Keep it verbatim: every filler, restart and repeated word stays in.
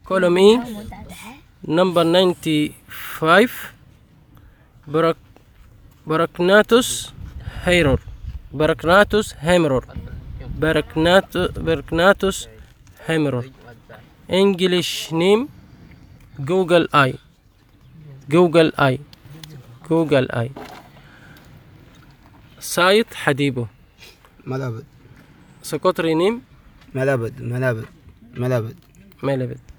column E number ninety-five Barak Baraknatus Hayror Baraknatus Hamror Baraknatus Baraknatus Hamror. English name Google Eye Google Eye Google Eye. سايت حديبه ملابد. سكوتري نيم ملابد ملابد ملابد ملابد.